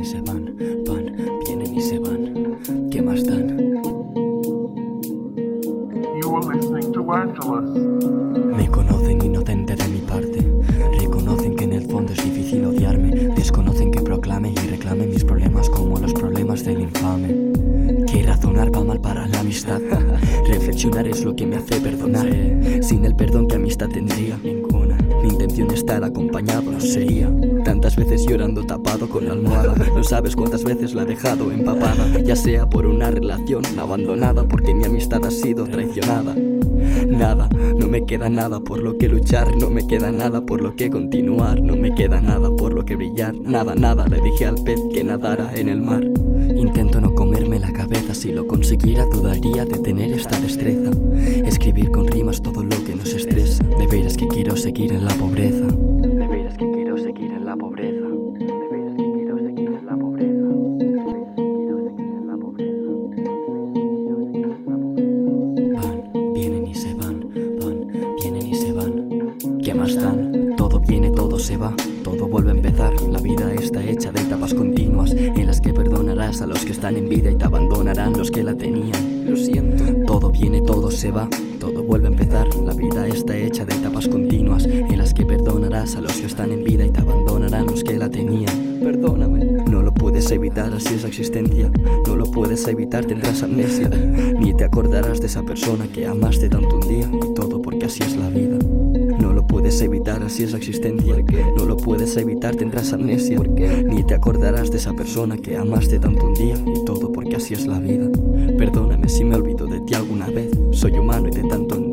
se van, vienen y se van. ¿Qué más dan? You are listening to Angelus. Me conocen inocente de mi parte. Reconocen que en el fondo es difícil odiarme. Desconocen que proclame y reclame mis problemas como los problemas del infame. Que razonar va mal para la amistad. Reflexionar es lo que me hace perdonar. Sin el perdón, ¿qué amistad tendría? Ninguna. Mi intención es estar acompañado, no sería. Tantas veces llorando tapado con la almohada. No sabes cuántas veces la he dejado empapada. Ya sea por una relación abandonada, porque mi amistad ha sido traicionada. Nada, no me queda nada por lo que luchar. No me queda nada por lo que continuar. No me queda nada por lo que brillar. Nada, nada, le dije al pez que nadara en el mar. Intento no comerme la cabeza. Si lo consiguiera dudaría de tener esta destreza. Escribir con rimas todo lo que nos estresa. De veras que quiero seguir en la pobreza. De veras que quiero seguir en la pobreza. De veras que quiero seguir en la pobreza. Van, vienen y se van. Van, vienen y se van. ¿Qué más dan? Todo viene, todo se va. Todo vuelve a empezar. La vida está hecha de etapas continuas, en las que perdonarás a los que están en vida y te abandonarán los que la tenían. Lo siento. Todo viene, todo se va. Todo vuelve a empezar. La vida está hecha de etapas continuas, en las que perdonarás a los que están en vida y te abandonarán los que la tenían. Perdóname. No lo puedes evitar, así es la existencia. No lo puedes evitar, tendrás amnesia. Ni te acordarás de esa persona que amaste tanto un día. Y todo porque así es la vida. No lo puedes evitar, así es la existencia. No lo puedes evitar, tendrás amnesia. Ni te acordarás de esa persona que amaste tanto un día. Y todo porque así es la vida. Perdóname si me olvido de ti alguna vez. Soy humano y de tanto